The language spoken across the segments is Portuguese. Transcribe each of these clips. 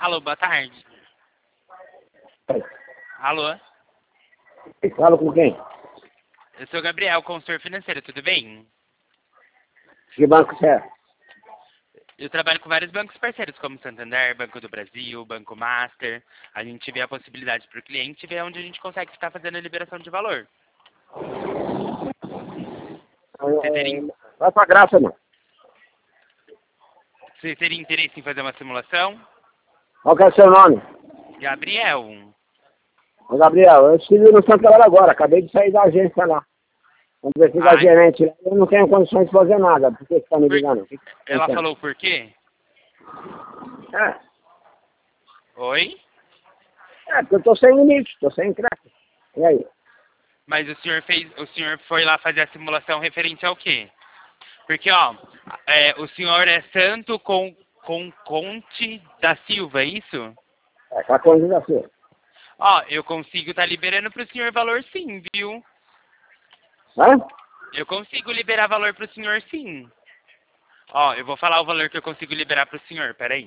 Alô, boa tarde. Alô? Fala com quem? Eu sou o Gabriel, consultor financeiro, tudo bem? Que banco você é? Eu trabalho com vários bancos parceiros, como Santander, Banco do Brasil, Banco Master. A gente vê a possibilidade para o cliente ver onde a gente consegue estar fazendo a liberação de valor. Você teria, Vai pra graça, não. você teria interesse em fazer uma simulação? Qual que é o seu nome? Gabriel. Ô, Gabriel, eu estive no Santander agora, acabei de sair da agência lá. Conversei com a Ai, gerente lá, eu não tenho condições de fazer nada. Por que você tá me ligando? ela falou por quê? Oi? Porque eu tô sem limite, tô sem crédito. E aí? Mas o senhor foi lá fazer a simulação referente ao quê? Porque, ó, o senhor é Santo com Conte da Silva, é isso? É com a coisa da sua. Ó, eu consigo estar liberando para o senhor valor sim, viu? Hã? Eu consigo liberar valor para o senhor sim. Ó, eu vou falar o valor que eu consigo liberar para o senhor, peraí.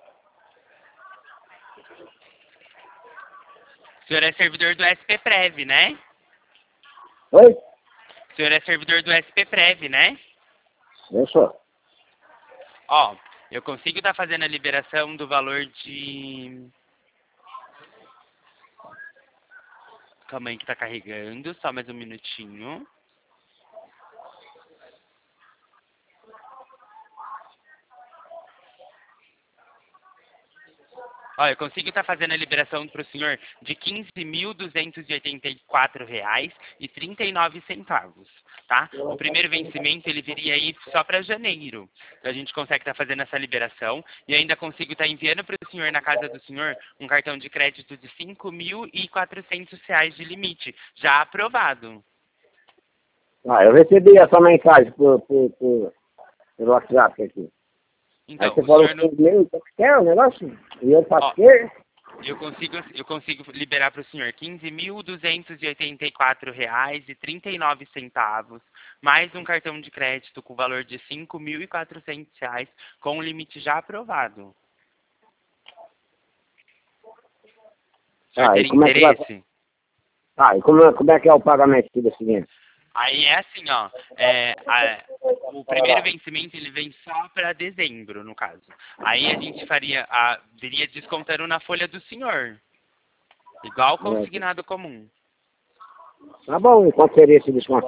O senhor é servidor do SPPrev, né? Oi? O senhor é servidor do SPPrev, né? Eu sou. Ó, eu consigo estar fazendo a liberação do valor de... Calma aí que tá carregando, só mais um minutinho. Ó, eu consigo estar fazendo a liberação para o senhor de R$ 15.284,39, tá? O primeiro vencimento ele viria aí só para janeiro. Então a gente consegue estar fazendo essa liberação e ainda consigo estar enviando para o senhor, na casa do senhor, um cartão de crédito de R$ 5.400 de limite, já aprovado. Eu recebi essa mensagem pelo WhatsApp aqui. Então, Aí você o falou senhor não... que quer o negócio? E eu faço Ó, o quê? eu consigo liberar para o senhor R$ 15.284,39, mais um cartão de crédito com valor de R$ 5.400, com o limite já aprovado. O senhor E teria como é que vai... interesse? E como é que é o pagamento aqui do seguinte? Aí é assim, ó, o primeiro vencimento ele vem só para dezembro, no caso. Aí a gente viria descontando na folha do senhor, igual consignado comum. Tá bom, e quanto seria esse desconto?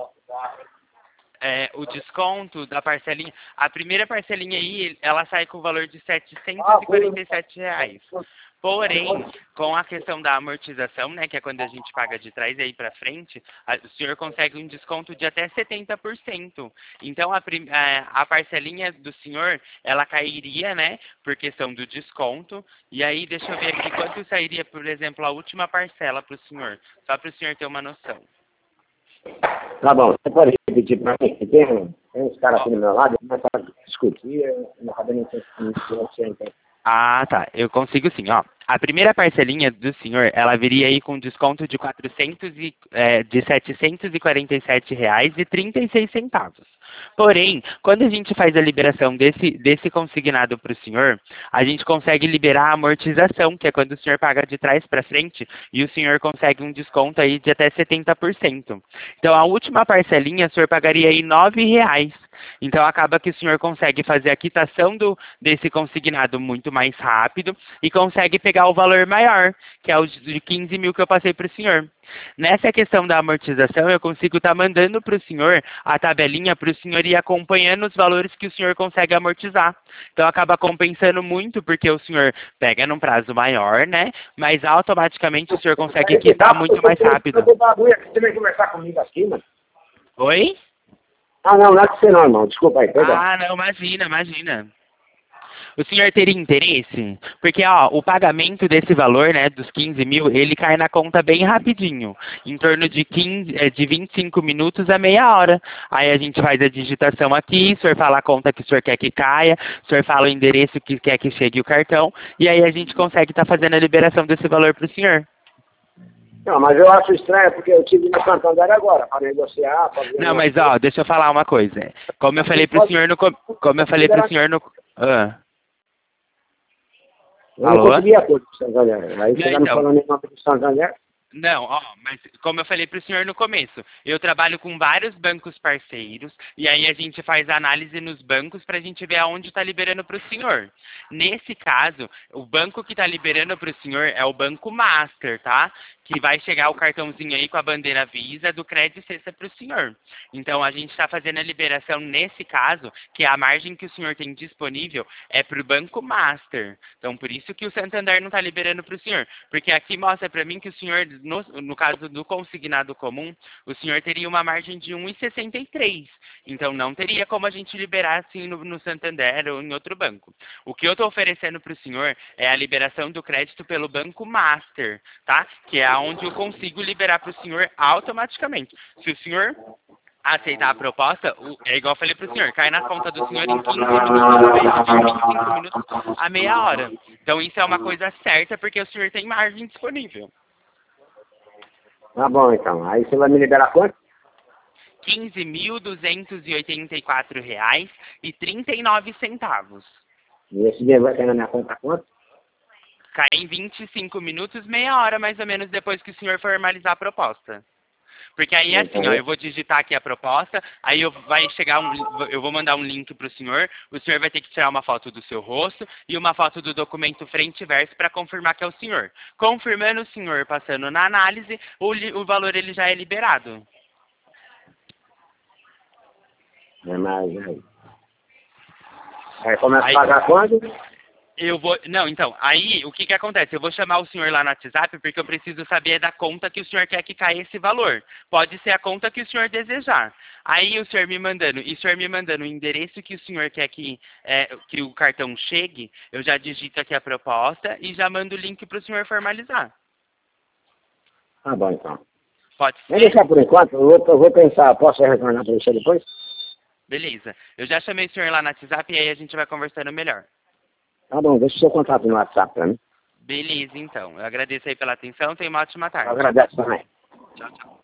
O desconto da parcelinha, a primeira parcelinha aí, ela sai com o valor de R$ 747. Porém, com a questão da amortização, né, que é quando a gente paga de trás aí para frente, o senhor consegue um desconto de até 70%. Então, a parcelinha do senhor, ela cairia, né, por questão do desconto. E aí, deixa eu ver aqui, quanto sairia, por exemplo, a última parcela para o senhor, só para o senhor ter uma noção. Tá bom, você pode repetir para mim? Tem uns caras aqui do meu lado, começam a discutir, eu não acabei nem entendendo. Ah, tá. Eu consigo sim, ó. A primeira parcelinha do senhor, ela viria aí com desconto de de R$ 747,36. Porém, quando a gente faz a liberação desse consignado para o senhor, a gente consegue liberar a amortização, que é quando o senhor paga de trás para frente, e o senhor consegue um desconto aí de até 70%. Então, a última parcelinha, o senhor pagaria aí R$ 9,00. Então, acaba que o senhor consegue fazer a quitação desse consignado muito mais rápido e consegue pegar o valor maior, que é o de 15 mil que eu passei para o senhor. Nessa questão da amortização, eu consigo estar mandando para o senhor a tabelinha para o senhor ir acompanhando os valores que o senhor consegue amortizar. Então, acaba compensando muito, porque o senhor pega num prazo maior, né? Mas automaticamente o senhor consegue quitar muito mais rápido. Você vem conversar comigo aqui, mano? Oi? Não é com você não, irmão. Desculpa aí, perdão. Ah, não, imagina. O senhor teria interesse? Porque, ó, o pagamento desse valor, né, dos 15 mil, ele cai na conta bem rapidinho, em torno de 25 minutos a meia hora. Aí a gente faz a digitação aqui, o senhor fala a conta que o senhor quer que caia, o senhor fala o endereço que quer que chegue o cartão, e aí a gente consegue estar fazendo a liberação desse valor para o senhor. Não, mas eu acho estranho, porque eu tive no Santander agora, para negociar, para ver... Não, mas, ó, deixa eu falar uma coisa. Como eu falei para o senhor no... Eu Alô? não consegui acordo com o Santander. Aí você Não, tá me então. falando em nome do Santander? Não, ó, mas como eu falei para o senhor no começo, eu trabalho com vários bancos parceiros e aí a gente faz análise nos bancos para a gente ver aonde está liberando para o senhor. Nesse caso, o banco que está liberando para o senhor é o Banco Master, tá? Que vai chegar o cartãozinho aí com a bandeira Visa do Crédito Cesta para o senhor. Então a gente está fazendo a liberação nesse caso, que a margem que o senhor tem disponível é para o Banco Master. Então por isso que o Santander não está liberando para o senhor, porque aqui mostra para mim que o senhor no caso do consignado comum, o senhor teria uma margem de 1,63. Então não teria como a gente liberar assim no Santander ou em outro banco. O que eu estou oferecendo para o senhor é a liberação do crédito pelo Banco Master, tá? Que é onde eu consigo liberar para o senhor automaticamente. Se o senhor aceitar a proposta, é igual eu falei para o senhor, cai na conta do senhor em 15 minutos, de 25 minutos a meia hora. Então isso é uma coisa certa porque o senhor tem margem disponível. Tá bom, então. Aí você vai me liberar quanto? R$ 15.284,39. E esse dinheiro vai cair na minha conta quanto? Cai em 25 minutos, meia hora mais ou menos depois que o senhor formalizar a proposta. Porque aí assim, ó, eu vou digitar aqui a proposta, aí eu vou mandar um link para o senhor vai ter que tirar uma foto do seu rosto e uma foto do documento frente e verso para confirmar que é o senhor. Confirmando o senhor passando na análise, o valor ele já é liberado. É mais aí. Aí começa a pagar quando? Não, então, aí o que acontece? Eu vou chamar o senhor lá no WhatsApp porque eu preciso saber da conta que o senhor quer que caia esse valor. Pode ser a conta que o senhor desejar. Aí o senhor me mandando o endereço que o senhor quer que o cartão chegue, eu já digito aqui a proposta e já mando o link para o senhor formalizar. Tá bom, então. Pode ser? Vou deixar por enquanto, eu vou pensar, posso retornar para você depois? Beleza. Eu já chamei o senhor lá no WhatsApp e aí a gente vai conversando melhor. Tá bom, deixa o seu contato no WhatsApp para mim. Beleza, então. Eu agradeço aí pela atenção. Tenha uma ótima tarde. Eu agradeço também. Tchau, tchau.